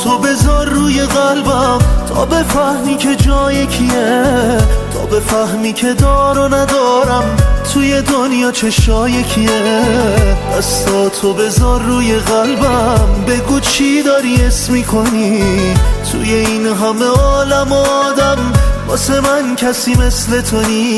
تو بذار روی قلبم تا بفهمی که جای کیه، تا بفهمی که دار و ندارم توی دنیا چشای کیه. دستاتو بذار روی قلبم، بگو چی داری اسم میکنی توی این همه عالم و آدم، واسه من کسی مثل تو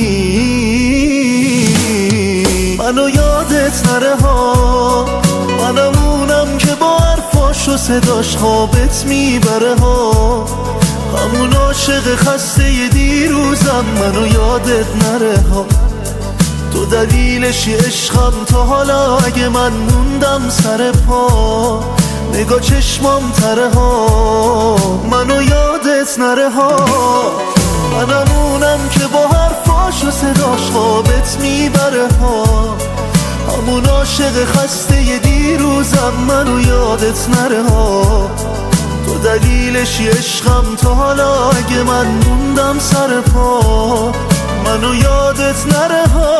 نی. منو یادت نره ها، منمونم که با حرفاش و صداش خوابت میبره ها، همون عاشق خسته دیروزم. منو یادت نره ها، تو دلیلشی عشقم تا حالا، اگه من موندم سر پا نگاه چشمام تره ها. منو یادت نره ها، منمونم که با حرفاش و صداش خوابت میبره ها، همون عاشق خسته دیروزم. منو یادت نره ها، تو دلیلشی عشقم تا حالا، اگه من موندم سر پا منو یادت نره ها.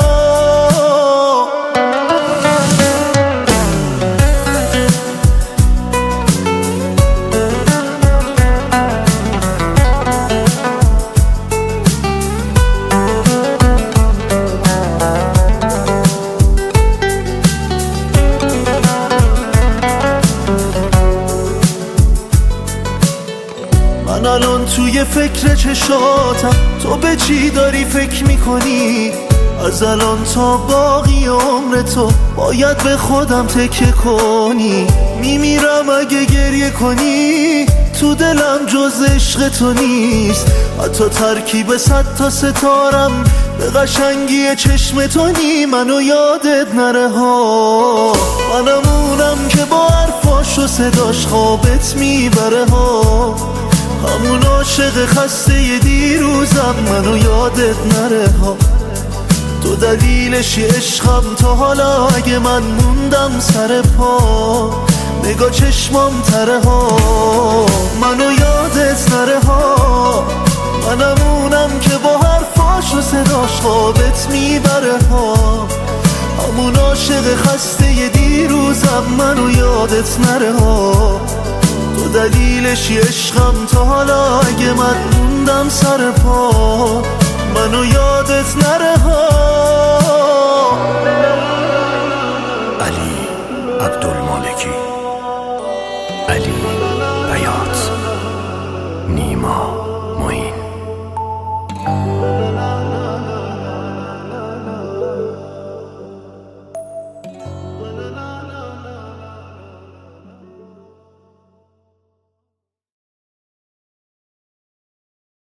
من الان توی فکر چشاتم، تو به چی داری فکر میکنی؟ از الان تا باقی عمر تو باید به خودم تکیه کنی. میمیرم اگه گریه کنی، تو دلم جز عشق تو نیست، حتی ترکیب 100 تا ستارم به قشنگی چشم تو نی. منو یادت نره ها، منمونم که با حرفاش و صداش خوابت میبره ها، همون عاشق خسته دیروزم. منو یادت نره ها، تو دلیلشی عشقم تا حالا، اگه من موندم سر پا نگاه چشمام تره ها. منو یادت نره ها، منمونم که با حرفاش و صداش خوابت میبره ها، همون عاشق خسته دیروزم. منو یادت نره ها، تو دلیلشی عشقم تا حالا، اگه من موندم سر پا منو یادت نره ها. علی عبدالمالکی، علی بیات، نیما.